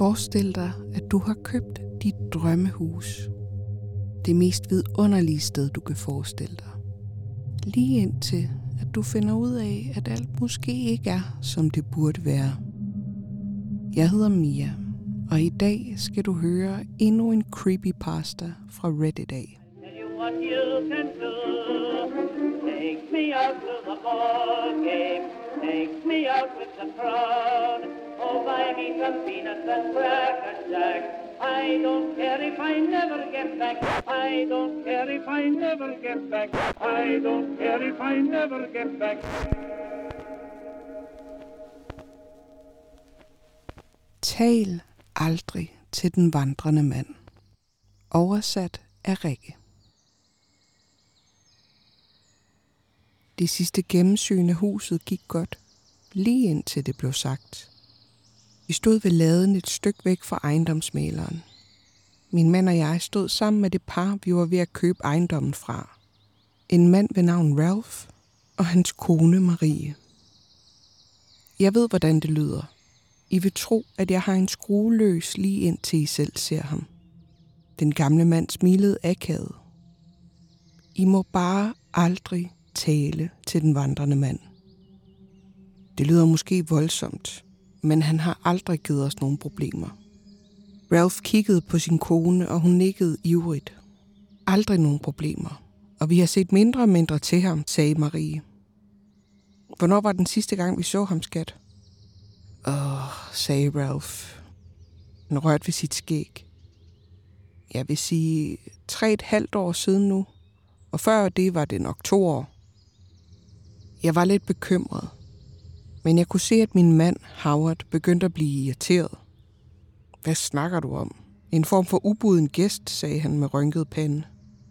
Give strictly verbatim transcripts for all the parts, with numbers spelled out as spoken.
Forestil dig, at du har købt dit drømmehus. Det mest vidunderlige sted, du kan forestille dig. Lige indtil, at du finder ud af, at alt måske ikke er, som det burde være. Jeg hedder Mia, og i dag skal du høre endnu en creepypasta fra Reddit af. Take me out to the ball game. Take me out with the crowd. Oh, buy me some peanuts and cracker jack. I don't care if I never get back. I don't care if I never get back. I don't care if I never get back. Tal aldrig til den vandrende mand. Oversat af Rikke. Det sidste gennemsyn af huset gik godt, lige indtil det blev sagt. Vi stod ved laden et stykke væk fra ejendomsmæleren. Min mand og jeg stod sammen med det par, vi var ved at købe ejendommen fra. En mand ved navn Ralph og hans kone Marie. Jeg ved, hvordan det lyder. I vil tro, at jeg har en skrue løs lige indtil I selv ser ham. Den gamle mand smilede akavet. I må bare aldrig tale til den vandrende mand. Det lyder måske voldsomt, men han har aldrig givet os nogen problemer. Ralph kiggede på sin kone, og hun nikkede ivrigt. Aldrig nogen problemer, og vi har set mindre og mindre til ham, sagde Marie. Hvornår var den sidste gang, vi så ham, skat? Åh, sagde Ralph. Han rørte ved sit skæg. Jeg vil sige tre et halvt år siden nu, og før det var det nok to år. Jeg var lidt bekymret, men jeg kunne se, at min mand, Howard, begyndte at blive irriteret. Hvad snakker du om? En form for ubuden gæst, sagde han med rynket pande.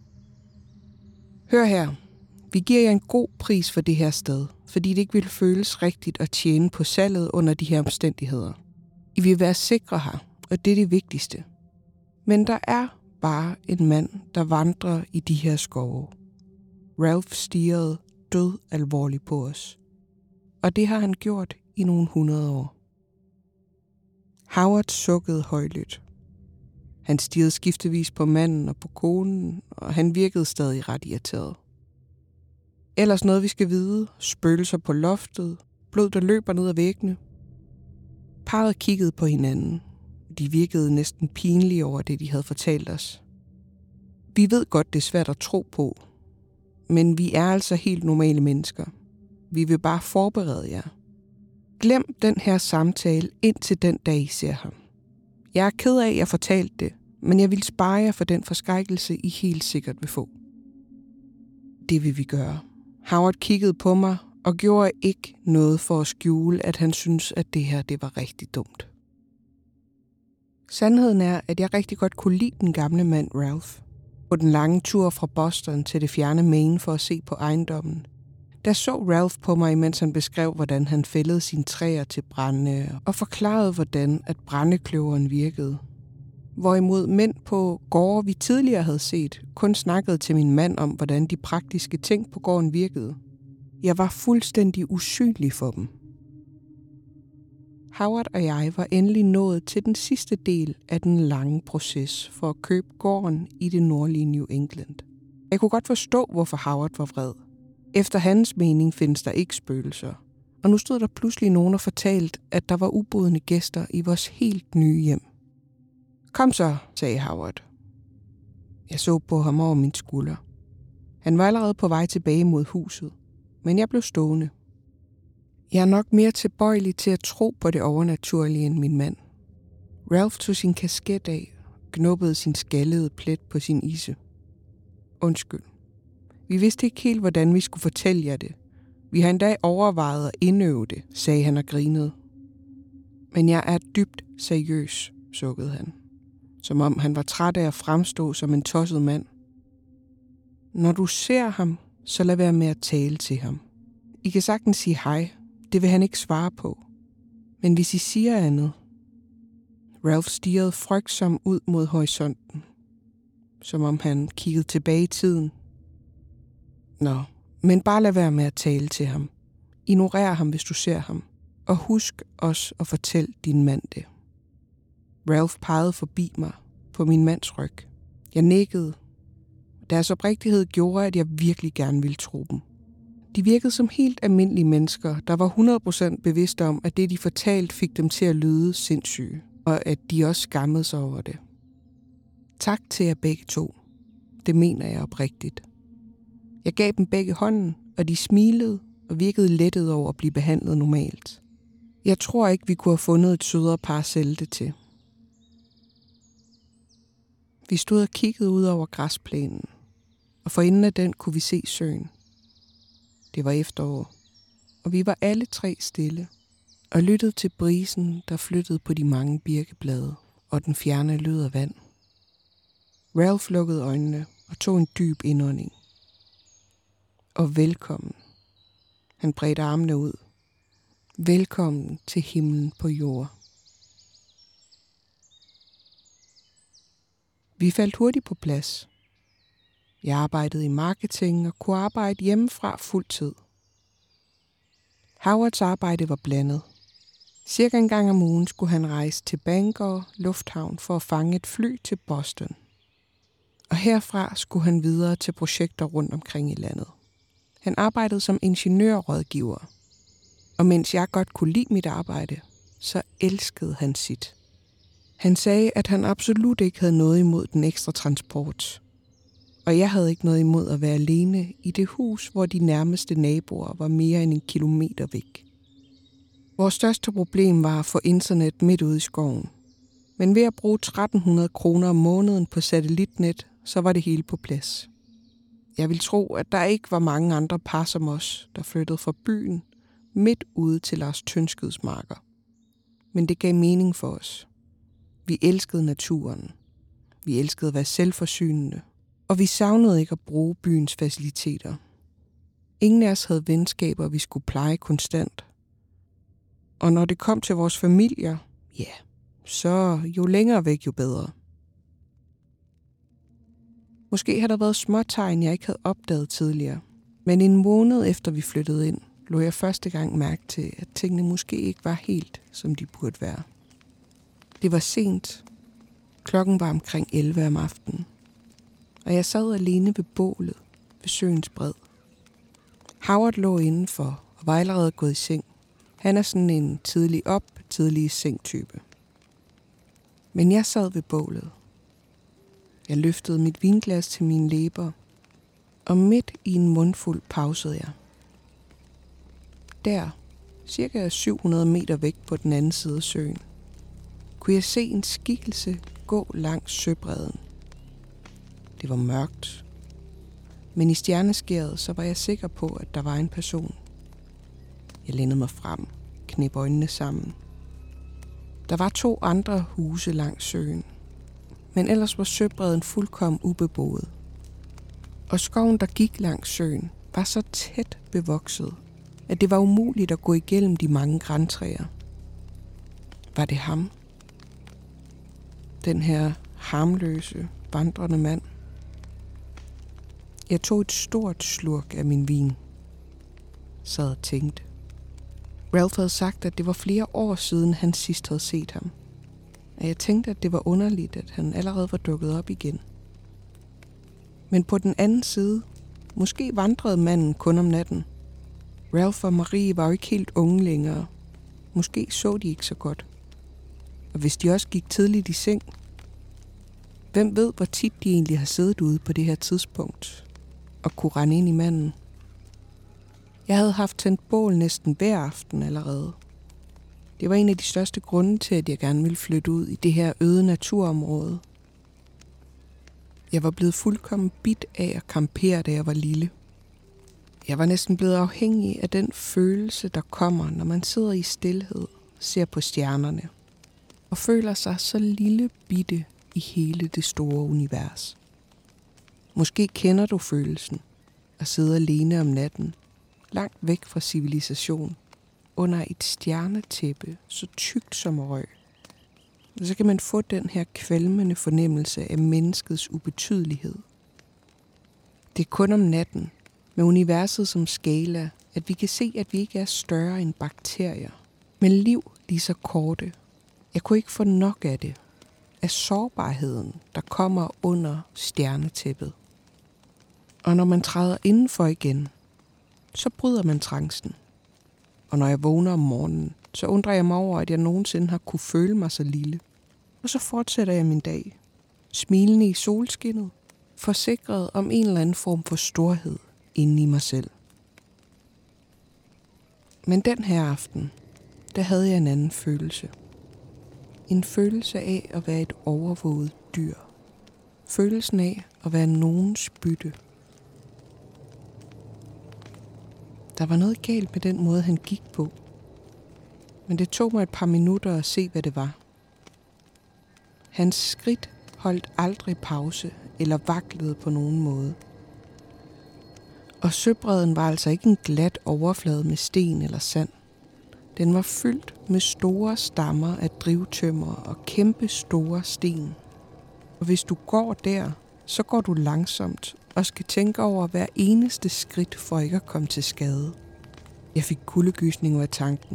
Hør her, vi giver jer en god pris for det her sted, fordi det ikke ville føles rigtigt at tjene på salget under de her omstændigheder. I vil være sikre her, og det er det vigtigste. Men der er bare en mand, der vandrer i de her skove. Ralph stirrede død alvorligt på os. Og det har han gjort i nogle hundrede år. Howard sukkede højlydt. Han stirrede skiftevis på manden og på konen, og han virkede stadig ret irriteret. Ellers noget vi skal vide, spøgelser på loftet, blod der løber ned ad væggene. Parret kiggede på hinanden. De virkede næsten pinlige over det, de havde fortalt os. Vi ved godt, det er svært at tro på, men vi er altså helt normale mennesker. Vi vil bare forberede jer. Glem den her samtale indtil den dag, I ser ham. Jeg er ked af, at jeg fortalte det, men jeg vil spare jer for den forskrækkelse, I helt sikkert vil få. Det vil vi gøre. Howard kiggede på mig og gjorde ikke noget for at skjule, at han syntes, at det her det var rigtig dumt. Sandheden er, at jeg rigtig godt kunne lide den gamle mand Ralph. På den lange tur fra Boston til det fjerne Maine for at se på ejendommen, der så Ralph på mig, mens han beskrev, hvordan han fældede sine træer til brænde og forklarede, hvordan at brændekløveren virkede. Hvorimod mænd på gårde, vi tidligere havde set, kun snakkede til min mand om, hvordan de praktiske ting på gården virkede. Jeg var fuldstændig usynlig for dem. Howard og jeg var endelig nået til den sidste del af den lange proces for at købe gården i det nordlige New England. Jeg kunne godt forstå, hvorfor Howard var vred. Efter hans mening findes der ikke spøgelser, og nu stod der pludselig nogen og fortalt, at der var ubudne gæster i vores helt nye hjem. Kom så, sagde Howard. Jeg så på ham over min skulder. Han var allerede på vej tilbage mod huset, men jeg blev stående. Jeg er nok mere tilbøjelig til at tro på det overnaturlige end min mand. Ralph tog sin kasket af, knuppede sin skallede plet på sin isse. Undskyld. Vi vidste ikke helt, hvordan vi skulle fortælle jer det. Vi har endda overvejet at indøve det, sagde han og grinede. Men jeg er dybt seriøs, sukkede han. Som om han var træt af at fremstå som en tosset mand. Når du ser ham, så lad være med at tale til ham. I kan sagtens sige hej. Det vil han ikke svare på. Men hvis I siger andet... Ralph stirrede frygtsom ud mod horisonten. Som om han kiggede tilbage i tiden. Nå, men bare lad være med at tale til ham. Ignorer ham, hvis du ser ham. Og husk også at fortælle din mand det. Ralph pegede forbi mig på min mands ryg. Jeg nikkede. Deres oprigtighed gjorde, at jeg virkelig gerne ville tro dem. De virkede som helt almindelige mennesker, der var hundrede procent bevidste om, at det, de fortalte, fik dem til at lyde sindssyge, og at de også skammede sig over det. Tak til jer begge to. Det mener jeg oprigtigt. Jeg gav dem begge hånden, og de smilede og virkede lettet over at blive behandlet normalt. Jeg tror ikke, vi kunne have fundet et sødere par at sælge det til. Vi stod og kiggede ud over græsplænen, og for enden af den kunne vi se søen. Det var efterår, og vi var alle tre stille og lyttede til brisen, der flyttede på de mange birkeblade og den fjerne lyd af vand. Ralph lukkede øjnene og tog en dyb indånding. Og velkommen. Han bredte armene ud. Velkommen til himlen på jord. Vi faldt hurtigt på plads. Jeg arbejdede i marketing og kunne arbejde hjemmefra fuld tid. Howards arbejde var blandet. Cirka en gang om ugen skulle han rejse til Bangor Lufthavn for at fange et fly til Boston. Og herfra skulle han videre til projekter rundt omkring i landet. Han arbejdede som ingeniørrådgiver, og mens jeg godt kunne lide mit arbejde, så elskede han sit. Han sagde, at han absolut ikke havde noget imod den ekstra transport, og jeg havde ikke noget imod at være alene i det hus, hvor de nærmeste naboer var mere end en kilometer væk. Vores største problem var at få internet midt ude i skoven, men ved at bruge tretten hundrede kroner om måneden på satellitnet, så var det hele på plads. Jeg vil tro, at der ikke var mange andre par som os, der flyttede fra byen midt ude til Lars Tønskeds marker. Men det gav mening for os. Vi elskede naturen. Vi elskede at være selvforsynende. Og vi savnede ikke at bruge byens faciliteter. Ingen af os havde venskaber, vi skulle pleje konstant. Og når det kom til vores familier, ja, så jo længere væk, jo bedre. Måske har der været småtegn, jeg ikke havde opdaget tidligere. Men en måned efter vi flyttede ind, lå jeg første gang mærke til, at tingene måske ikke var helt, som de burde være. Det var sent. Klokken var omkring elleve om aftenen. Og jeg sad alene ved bålet ved søens bred. Howard lå indenfor og var allerede gået i seng. Han er sådan en tidlig op, tidlig i seng type. Men jeg sad ved bålet. Jeg løftede mit vinglas til mine læber, og midt i en mundfuld pausede jeg. Der, cirka syv hundrede meter væk på den anden side af søen, kunne jeg se en skikkelse gå langs søbredden. Det var mørkt, men i stjerneskæret så var jeg sikker på, at der var en person. Jeg lænede mig frem, knep øjnene sammen. Der var to andre huse langs søen, men ellers var søbredden fuldkommen ubeboet. Og skoven, der gik langs søen, var så tæt bevokset, at det var umuligt at gå igennem de mange grantræer. Var det ham? Den her harmløse, vandrende mand? Jeg tog et stort slurk af min vin. Sad og tænkte. Ralph havde sagt, at det var flere år siden, han sidst havde set ham. Og jeg tænkte, at det var underligt, at han allerede var dukket op igen. Men på den anden side, måske vandrede manden kun om natten. Ralph og Marie var jo ikke helt unge længere. Måske så de ikke så godt. Og hvis de også gik tidligt i seng, hvem ved, hvor tit de egentlig har siddet ude på det her tidspunkt og kunne rende ind i manden. Jeg havde haft tændt bål næsten hver aften allerede. Det var en af de største grunde til, at jeg gerne ville flytte ud i det her øde naturområde. Jeg var blevet fuldkommen bidt af at campere, da jeg var lille. Jeg var næsten blevet afhængig af den følelse, der kommer, når man sidder i stilhed, ser på stjernerne og føler sig så lille bitte i hele det store univers. Måske kender du følelsen at sidde alene om natten, langt væk fra civilisation, under et stjernetæppe, så tykt som røg. Og så kan man få den her kvalmende fornemmelse af menneskets ubetydelighed. Det er kun om natten, med universet som skala, at vi kan se, at vi ikke er større end bakterier, men liv lige så korte. Jeg kunne ikke få nok af det. af sårbarheden, der kommer under stjernetæppet. Og når man træder indenfor igen, så bryder man trancen. Og når jeg vågner om morgenen, så undrer jeg mig over, at jeg nogensinde har kunne føle mig så lille. Og så fortsætter jeg min dag, smilende i solskinnet, forsikret om en eller anden form for storhed inde i mig selv. Men den her aften, der havde jeg en anden følelse. En følelse af at være et overvåget dyr. Følelsen af at være nogens bytte. Der var noget galt med den måde, han gik på. Men det tog mig et par minutter at se, hvad det var. Hans skridt holdt aldrig pause eller vaklede på nogen måde. Og søbredden var altså ikke en glat overflade med sten eller sand. Den var fyldt med store stammer af drivtømmer og kæmpe store sten. Og hvis du går der, så går du langsomt og skal tænke over hver eneste skridt for ikke at komme til skade. Jeg fik kuldegysninger af tanken.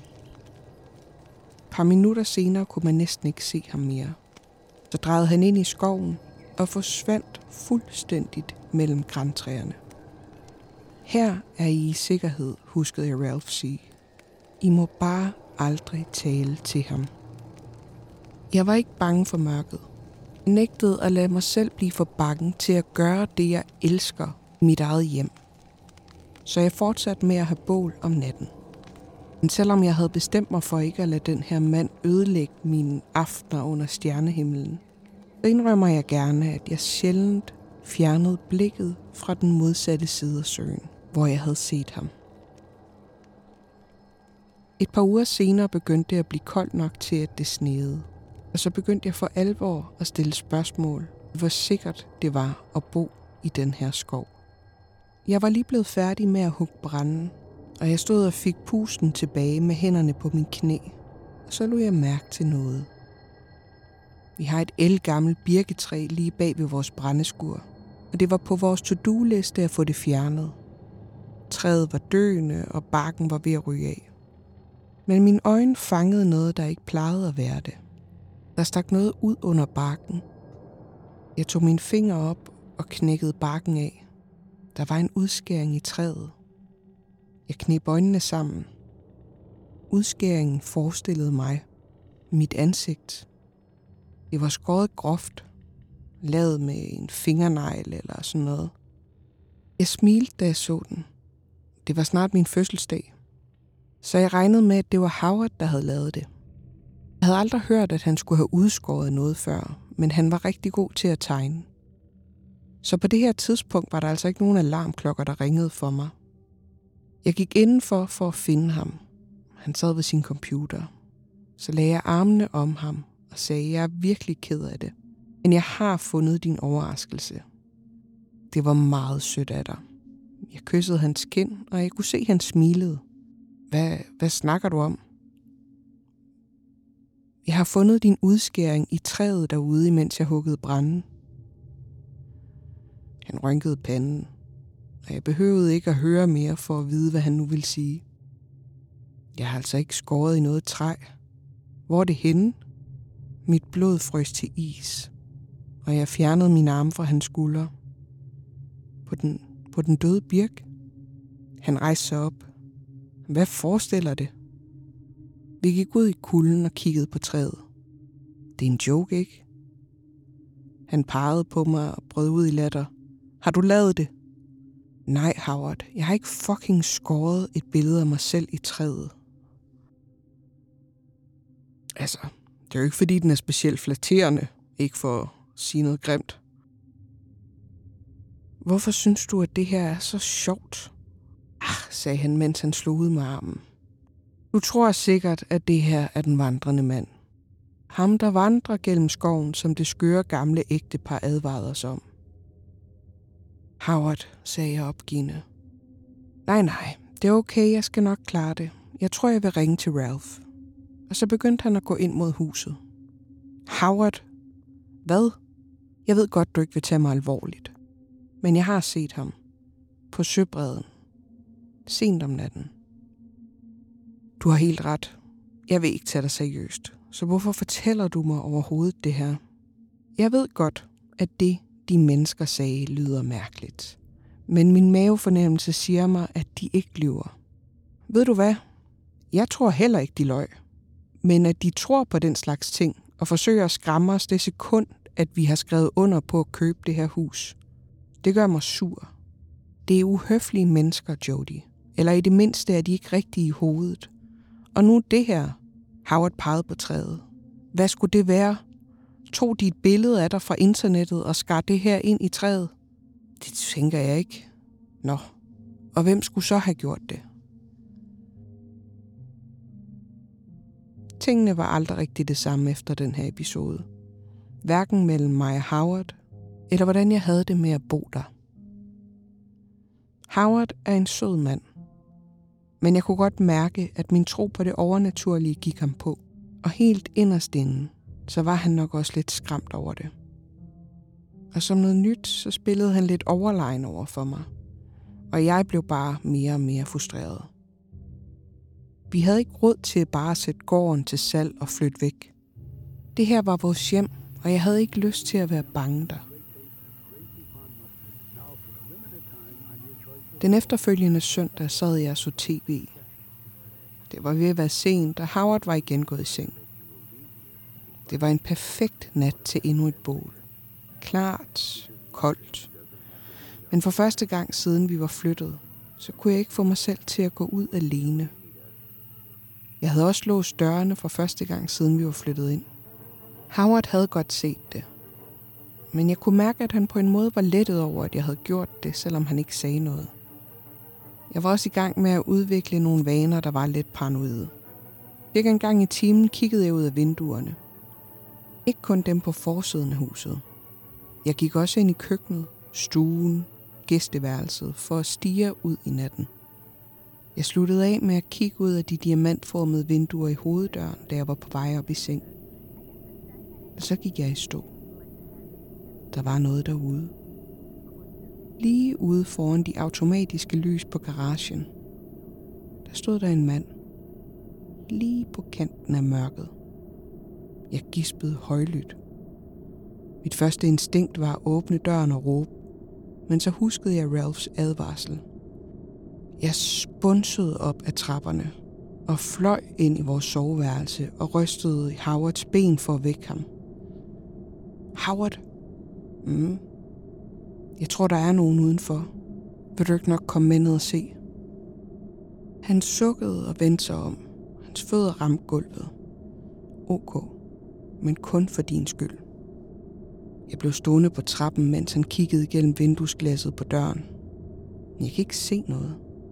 Et par minutter senere kunne man næsten ikke se ham mere. Så drejede han ind i skoven og forsvandt fuldstændigt mellem grantræerne. Her er I i sikkerhed, huskede jeg Ralph sige. I må bare aldrig tale til ham. Jeg var ikke bange for mørket. Jeg nægtede at lade mig selv blive for bange til at gøre det, jeg elsker i mit eget hjem. Så jeg fortsatte med at have bål om natten. Men selvom jeg havde bestemt mig for ikke at lade den her mand ødelægge mine aftener under stjernehimlen, så indrømmer jeg gerne, at jeg sjældent fjernede blikket fra den modsatte side af søen, hvor jeg havde set ham. Et par uger senere begyndte det at blive koldt nok til, at det sneede. Og så begyndte jeg for alvor at stille spørgsmål, hvor sikkert det var at bo i den her skov. Jeg var lige blevet færdig med at hugge branden, og jeg stod og fik pusten tilbage med hænderne på min knæ. Og så lod jeg mærke til noget. Vi har et ældgammelt birketræ lige bag ved vores brændeskur, og det var på vores to-do-liste at få det fjernet. Træet var døende, og barken var ved at ryge af. Men mine øjne fangede noget, der ikke plejede at være det. Der stak noget ud under barken. Jeg tog mine fingre op og knækkede barken af. Der var en udskæring i træet. Jeg kneb øjnene sammen. Udskæringen forestillede mig. Mit ansigt. Det var skåret groft. Lavet med en fingernegl eller sådan noget. Jeg smilte, da jeg så den. Det var snart min fødselsdag. Så jeg regnede med, at det var Howard, der havde lavet det. Jeg havde aldrig hørt, at han skulle have udskåret noget før, men han var rigtig god til at tegne. Så på det her tidspunkt var der altså ikke nogen alarmklokker, der ringede for mig. Jeg gik indenfor for at finde ham. Han sad ved sin computer. Så lagde jeg armene om ham og sagde, jeg er virkelig ked af det, men jeg har fundet din overraskelse. Det var meget sødt af dig. Jeg kyssede hans kind, og jeg kunne se, at han smilede. Hvad, hvad snakker du om? Jeg har fundet din udskæring i træet derude, imens jeg huggede branden. Han rynkede panden, og jeg behøvede ikke at høre mere for at vide, hvad han nu ville sige. Jeg har altså ikke skåret i noget træ. Hvor er det henne? Mit blod frøs til is, og jeg fjernede mine arme fra hans skulder. På den, på den døde birk. Han rejste sig op. Hvad forestiller det? Vi gik ud i kulden og kiggede på træet. Det er en joke, ikke? Han pegede på mig og brød ud i latter. Har du lavet det? Nej, Howard. Jeg har ikke fucking skåret et billede af mig selv i træet. Altså, det er jo ikke fordi, den er specielt flatterende. Ikke for at sige noget grimt. Hvorfor synes du, at det her er så sjovt? Ah, sagde han, mens han slog ud med armen. Du tror sikkert, at det her er den vandrende mand. Ham, der vandrer gennem skoven, som det skøre gamle ægtepar advarede os om. Howard, sagde jeg opgivende. Nej, nej, det er okay, jeg skal nok klare det. Jeg tror, jeg vil ringe til Ralph. Og så begyndte han at gå ind mod huset. Howard? Hvad? Jeg ved godt, du ikke vil tage mig alvorligt. Men jeg har set ham. På søbredden. Sent om natten. Du har helt ret. Jeg vil ikke tage dig seriøst, så hvorfor fortæller du mig overhovedet det her? Jeg ved godt, at det, de mennesker sagde, lyder mærkeligt. Men min mavefornemmelse siger mig, at de ikke lyver. Ved du hvad? Jeg tror heller ikke, de løg. Men at de tror på den slags ting og forsøger at skræmme os det sekund, at vi har skrevet under på at købe det her hus, det gør mig sur. Det er uhøflige mennesker, Jody. Eller i det mindste er de ikke rigtige i hovedet. Og nu det her. Howard pegede på træet. Hvad skulle det være? Tog de et billede af dig fra internettet og skar det her ind i træet? Det tænker jeg ikke. Nå, og hvem skulle så have gjort det? Tingene var aldrig rigtig det samme efter den her episode. Hverken mellem mig og Howard, eller hvordan jeg havde det med at bo der. Howard er en sød mand, men jeg kunne godt mærke, at min tro på det overnaturlige gik ham på, og helt inderst inde, så var han nok også lidt skræmt over det. Og som noget nyt, så spillede han lidt overlegen over for mig, og jeg blev bare mere og mere frustreret. Vi havde ikke råd til bare at sætte gården til salg og flytte væk. Det her var vores hjem, og jeg havde ikke lyst til at være bange der. Den efterfølgende søndag sad jeg og så tv. Det var ved at være sent, og Howard var igen gået i seng. Det var en perfekt nat til endnu et bål. Klart, koldt. Men for første gang siden vi var flyttet, så kunne jeg ikke få mig selv til at gå ud alene. Jeg havde også låst dørene for første gang siden vi var flyttet ind. Howard havde godt set det. Men jeg kunne mærke, at han på en måde var lettet over, at jeg havde gjort det, selvom han ikke sagde noget. Jeg var også i gang med at udvikle nogle vaner, der var lidt paranoide. Cirka en gang i timen kiggede jeg ud af vinduerne. Ikke kun dem på forsiden af huset. Jeg gik også ind i køkkenet, stuen, gæsteværelset for at stirre ud i natten. Jeg sluttede af med at kigge ud af de diamantformede vinduer i hoveddøren, da jeg var på vej op i seng. Og så gik jeg i stå. Der var noget derude. Lige ude foran de automatiske lys på garagen, der stod der en mand. Lige på kanten af mørket. Jeg gispede højlydt. Mit første instinkt var at åbne døren og råbe, men så huskede jeg Ralphs advarsel. Jeg spunsede op ad trapperne og fløj ind i vores soveværelse og rystede Howards ben for at vække ham. Howard? Mm. Jeg tror, der er nogen udenfor. Vil du ikke nok komme med ned og se? Han sukkede og vendte sig om. Hans fødder ramte gulvet. Ok, men kun for din skyld. Jeg blev stående på trappen, mens han kiggede gennem vinduesglasset på døren. Jeg kan ikke se noget.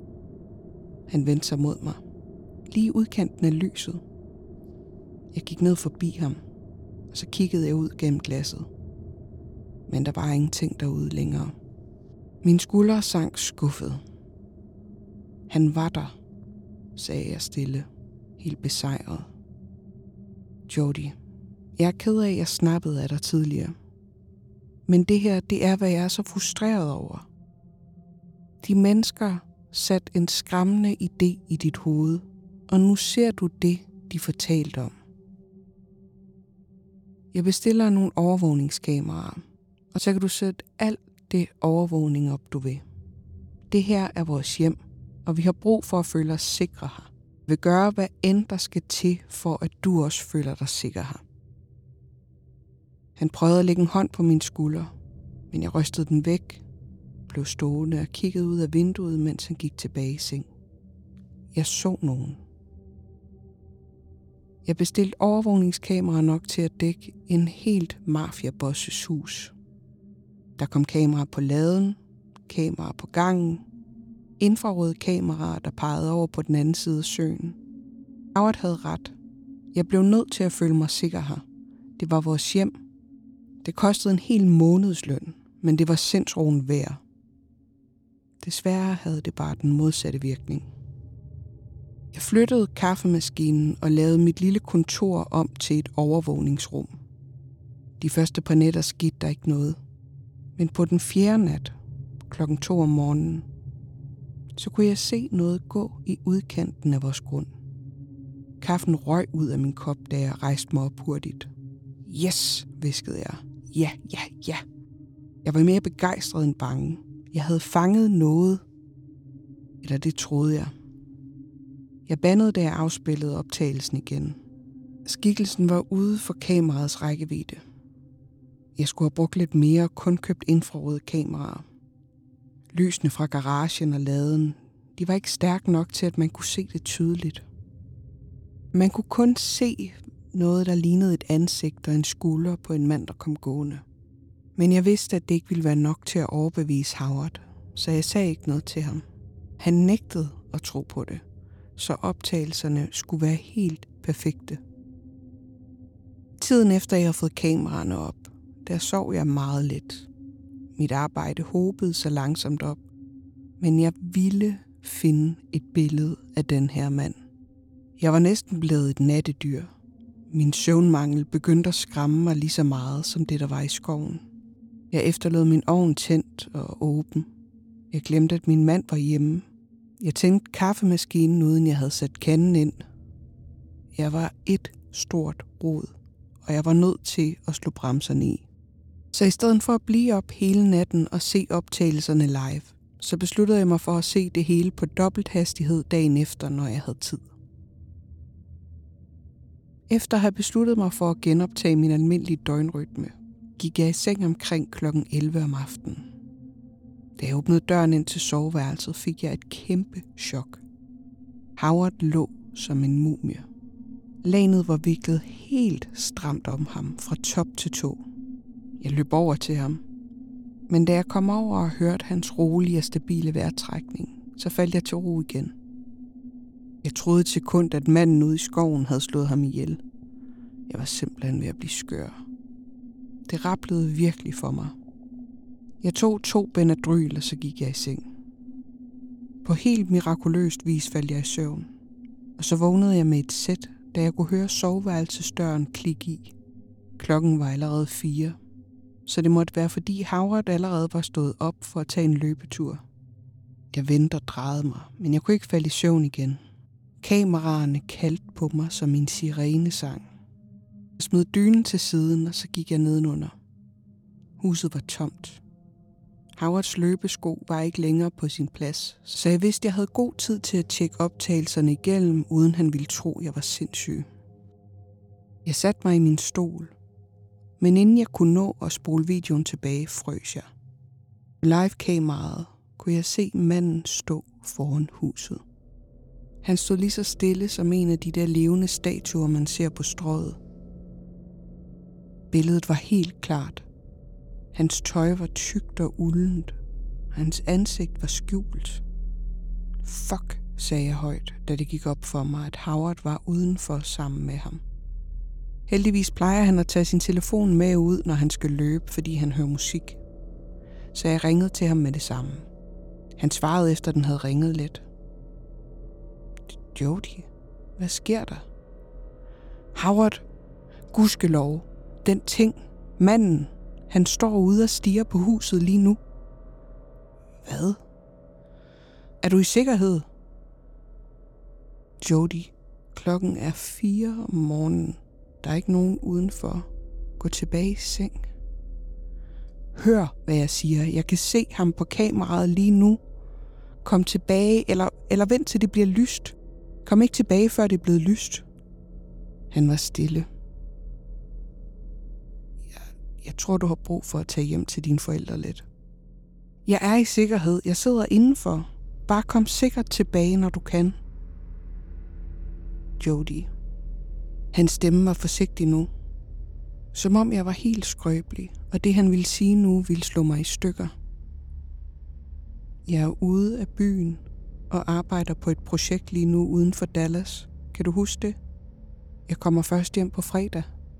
Han vendte sig mod mig. Lige udkanten af lyset. Jeg gik ned forbi ham, og så kiggede jeg ud gennem glasset. Men der var ingenting derude længere. Min skulder sank skuffet. Han var der, sagde jeg stille, helt besejret. Jody, jeg er ked af, at jeg snappede af dig tidligere. Men det her, det er, hvad jeg er så frustreret over. De mennesker satte en skræmmende idé i dit hoved, og nu ser du det, de fortalte om. Jeg bestiller nogle overvågningskameraer, og så kan du sætte alt det overvågning op, du vil. Det her er vores hjem, og vi har brug for at føle os sikre her. Vi vil gøre, hvad end der skal til, for at du også føler dig sikker her. Han prøvede at lægge en hånd på min skulder, men jeg rystede den væk, blev stående og kiggede ud af vinduet, mens han gik tilbage i seng. Jeg så nogen. Jeg bestilte overvågningskamera nok til at dække en helt mafia-bosses hus. Der kom kameraer på laden, kameraer på gangen, infrarøde kameraer, der pegede over på den anden side af søen. Howard havde ret. Jeg blev nødt til at føle mig sikker her. Det var vores hjem. Det kostede en hel månedsløn, men det var sindsroen værd. Desværre havde det bare den modsatte virkning. Jeg flyttede kaffemaskinen og lavede mit lille kontor om til et overvågningsrum. De første par nætter skete der ikke noget. Men på den fjerde nat, klokken to om morgenen, så kunne jeg se noget gå i udkanten af vores grund. Kaffen røg ud af min kop, da jeg rejste mig op hurtigt. Yes, hviskede jeg. Ja, ja, ja. Jeg var mere begejstret end bange. Jeg havde fanget noget. Eller det troede jeg. Jeg bandede, da jeg afspillede optagelsen igen. Skikkelsen var ude for kameraets rækkevidde. Jeg skulle have brugt lidt mere og kun købt infrarøde kameraer. Lysene fra garagen og laden, de var ikke stærke nok til, at man kunne se det tydeligt. Man kunne kun se noget, der lignede et ansigt og en skulder på en mand, der kom gående. Men jeg vidste, at det ikke ville være nok til at overbevise Howard, så jeg sagde ikke noget til ham. Han nægtede at tro på det, så optagelserne skulle være helt perfekte. Tiden efter jeg havde fået kameraerne op, der sov jeg meget lidt. Mit arbejde hobede så langsomt op, men jeg ville finde et billede af den her mand. Jeg var næsten blevet et nattedyr. Min søvnmangel begyndte at skræmme mig lige så meget som det, der var i skoven. Jeg efterlod min ovn tændt og åben. Jeg glemte, at min mand var hjemme. Jeg tænkte kaffemaskinen, uden jeg havde sat kanden ind. Jeg var et stort rod, og jeg var nødt til at slå bremserne i. Så i stedet for at blive op hele natten og se optagelserne live, så besluttede jeg mig for at se det hele på dobbelt hastighed dagen efter, når jeg havde tid. Efter at have besluttet mig for at genoptage min almindelige døgnrytme, gik jeg i seng omkring klokken elleve om aftenen. Da jeg åbnede døren ind til soveværelset, fik jeg et kæmpe chok. Howard lå som en mumie. Lagenet var viklet helt stramt om ham fra top til tå. Jeg løb over til ham, men da jeg kom over og hørte hans rolige og stabile vejrtrækning, så faldt jeg til ro igen. Jeg troede et sekund, at manden ude i skoven havde slået ham ihjel. Jeg var simpelthen ved at blive skør. Det rablede virkelig for mig. Jeg tog to Benadryl, og så gik jeg i seng. På helt mirakuløst vis faldt jeg i søvn, og så vågnede jeg med et sæt, da jeg kunne høre soveværelsesdøren klikke i. Klokken var allerede fire, så det måtte være, fordi Howard allerede var stået op for at tage en løbetur. Jeg vendte og drejede mig, men jeg kunne ikke falde i søvn igen. Kameraerne kaldte på mig som en sirenesang. Jeg smed dynen til siden, og så gik jeg nedenunder. Huset var tomt. Howards løbesko var ikke længere på sin plads, så jeg vidste, jeg havde god tid til at tjekke optagelserne igennem, uden han ville tro, jeg var sindssyg. Jeg satte mig i min stol, men inden jeg kunne nå at spole videoen tilbage, frøs jeg. Live-kameraet kunne jeg se manden stå foran huset. Han stod lige så stille som en af de der levende statuer, man ser på strøget. Billedet var helt klart. Hans tøj var tykt og uldent. Hans ansigt var skjult. Fuck, sagde jeg højt, da det gik op for mig, at Howard var udenfor sammen med ham. Heldigvis plejer han at tage sin telefon med ud, når han skal løbe, fordi han hører musik. Så jeg ringede til ham med det samme. Han svarede efter, den havde ringet lidt. Jody, hvad sker der? Howard, gudskelov, den ting, manden, han står ude og stiger på huset lige nu. Hvad? Er du i sikkerhed? Jody, klokken er fire om morgenen. Der er ikke nogen udenfor. Gå tilbage i seng. Hør, hvad jeg siger. Jeg kan se ham på kameraet lige nu. Kom tilbage, eller, eller vent til det bliver lyst. Kom ikke tilbage, før det er blevet lyst. Han var stille. Jeg, jeg tror, du har brug for at tage hjem til dine forældre lidt. Jeg er i sikkerhed. Jeg sidder indenfor. Bare kom sikkert tilbage, når du kan. Jody. Hans stemme var forsigtig nu. Som om jeg var helt skrøbelig, og det han ville sige nu ville slå mig i stykker. Jeg er ude af byen og arbejder på et projekt lige nu uden for Dallas. Kan du huske det? Jeg kommer først hjem på fredag.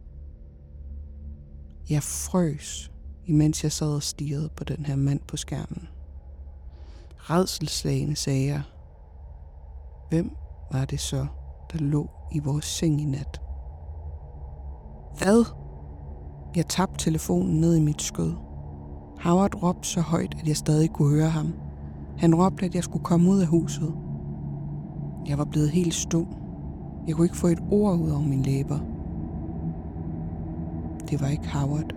Jeg frøs, imens jeg sad og stirrede på den her mand på skærmen. Rædselsslagende sagde jeg. Hvem var det så, der lå i vores seng i nat? Hvad? Jeg tabte telefonen ned i mit skød. Howard råbte så højt, at jeg stadig kunne høre ham. Han råbte, at jeg skulle komme ud af huset. Jeg var blevet helt stum. Jeg kunne ikke få et ord ud over mine læber. Det var ikke Howard.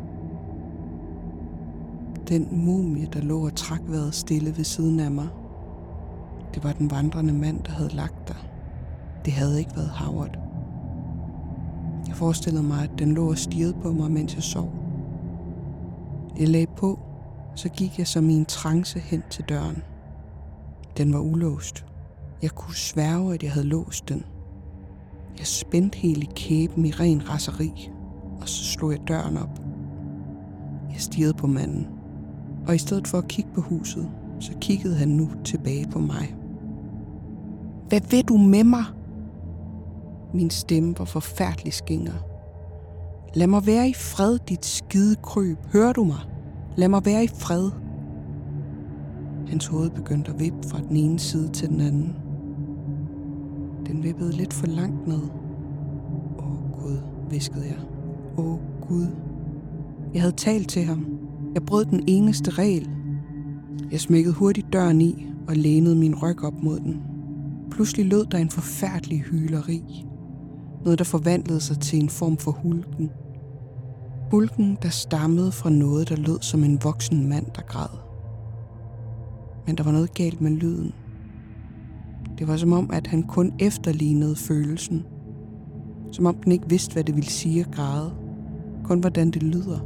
Den mumie, der lå og trak vejret stille ved siden af mig. Det var den vandrende mand, der havde lagt der. Det havde ikke været Howard. Jeg forestillede mig, at den lå og stirrede på mig, mens jeg sov. Jeg lagde på, så gik jeg som i en trance hen til døren. Den var ulåst. Jeg kunne sværge, at jeg havde låst den. Jeg spændte hele kæben i ren raseri, og så slog jeg døren op. Jeg stirrede på manden, og i stedet for at kigge på huset, så kiggede han nu tilbage på mig. Hvad vil du med mig? Min stemme var forfærdelig skinger. Lad mig være i fred, dit skide kryb. Hører du mig? Lad mig være i fred. Hans hoved begyndte at vippe fra den ene side til den anden. Den vippede lidt for langt ned. Åh Gud, hviskede jeg. Åh Gud. Jeg havde talt til ham. Jeg brød den eneste regel. Jeg smækkede hurtigt døren i og lænede min ryg op mod den. Pludselig lød der en forfærdelig hyleri. Noget, der forvandlede sig til en form for hulken. Hulken, der stammede fra noget, der lød som en voksen mand, der græd. Men der var noget galt med lyden. Det var som om, at han kun efterlignede følelsen. Som om den ikke vidste, hvad det ville sige at græde. Kun hvordan det lyder.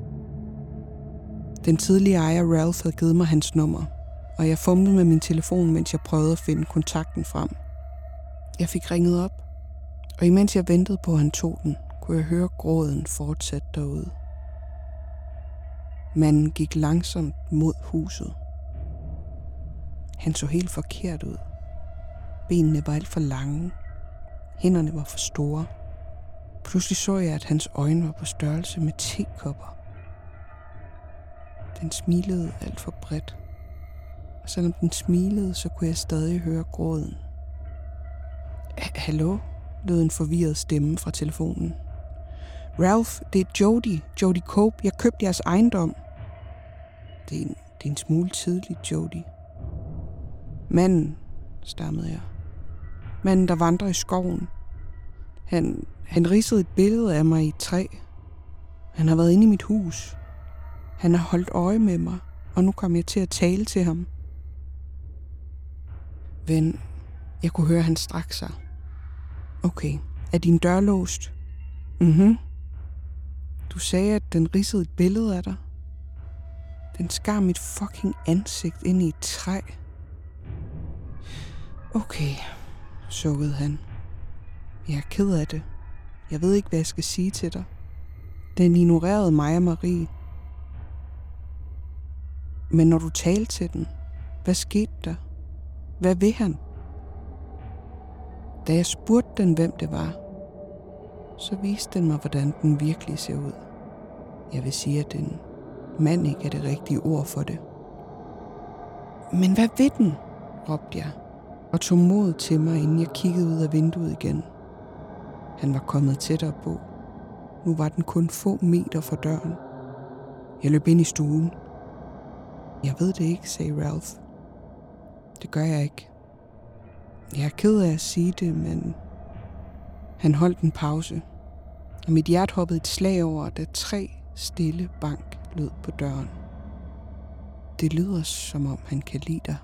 Den tidlige ejer Ralph havde givet mig hans nummer, og jeg fumlede med min telefon, mens jeg prøvede at finde kontakten frem. Jeg fik ringet op, og imens jeg ventede på, at han tog den, kunne jeg høre gråden fortsætte derude. Manden gik langsomt mod huset. Han så helt forkert ud. Benene var alt for lange. Hænderne var for store. Pludselig så jeg, at hans øjne var på størrelse med tekopper. Den smilede alt for bredt. Og selvom den smilede, så kunne jeg stadig høre gråden. Hallo? Lød en forvirret stemme fra telefonen. Ralph, det er Jody. Jody Cope. Jeg købte jeres ejendom. Det er en, det er en smule tidligt, Jody. Manden, stammede jeg. Manden, der vandrer i skoven. Han, han ridsede et billede af mig i et træ. Han har været inde i mit hus. Han har holdt øje med mig, og nu kom jeg til at tale til ham. Ven, jeg kunne høre, han strak sig. Okay, er din dør låst? Mhm. Du sagde, at den ridsede et billede af dig. Den skar mit fucking ansigt ind i et træ. Okay, sukkede han. Jeg er ked af det. Jeg ved ikke, hvad jeg skal sige til dig. Den ignorerede mig og Marie. Men når du talte til den, hvad skete der? Hvad vil han? Da jeg spurgte den, hvem det var, så viste den mig, hvordan den virkelig ser ud. Jeg vil sige, at en mand ikke er det rigtige ord for det. Men hvad vil den? Råbte jeg, og tog mod til mig, inden jeg kiggede ud af vinduet igen. Han var kommet tættere på. Nu var den kun få meter fra døren. Jeg løb ind i stuen. Jeg ved det ikke, sagde Ralph. Det gør jeg ikke. Jeg er ked af at sige det, men... Han holdt en pause, og mit hjerte hoppede et slag over, da tre stille bank lød på døren. Det lyder, som om han kan lide dig.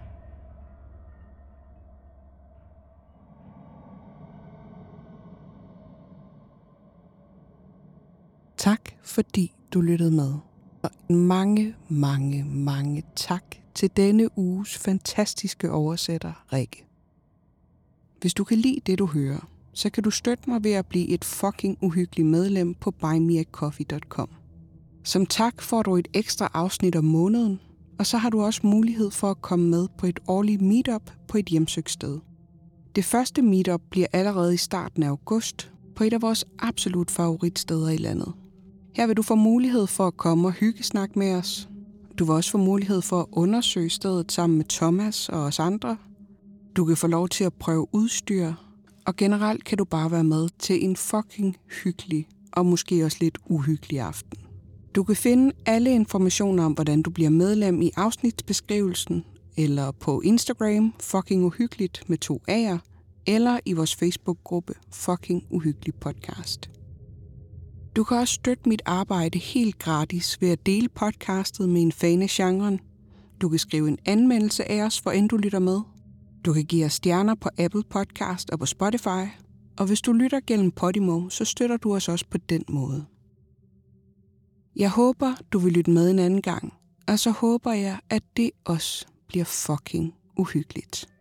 Tak, fordi du lyttede med. Og mange, mange, mange tak til denne uges fantastiske oversætter, Rikke. Hvis du kan lide det, du hører, så kan du støtte mig ved at blive et fucking uhyggeligt medlem på buy me a coffee punktum com. Som tak får du et ekstra afsnit om måneden, og så har du også mulighed for at komme med på et årligt meetup på et hjemsøgt sted. Det første meetup bliver allerede i starten af august på et af vores absolut favoritsteder i landet. Her vil du få mulighed for at komme og hyggesnakke med os. Du vil også få mulighed for at undersøge stedet sammen med Thomas og os andre. Du kan få lov til at prøve udstyr, og generelt kan du bare være med til en fucking hyggelig og måske også lidt uhyggelig aften. Du kan finde alle informationer om, hvordan du bliver medlem i afsnitsbeskrivelsen, eller på Instagram, fucking uhyggeligt med to A'er, eller i vores Facebook-gruppe Fucking Uhyggelig Podcast. Du kan også støtte mit arbejde helt gratis ved at dele podcastet med en fan af genren. Du kan skrive en anmeldelse af os, hvor end du lytter med. Du kan give os stjerner på Apple Podcast og på Spotify. Og hvis du lytter gennem Podimo, så støtter du os også på den måde. Jeg håber, du vil lytte med en anden gang. Og så håber jeg, at det også bliver fucking uhyggeligt.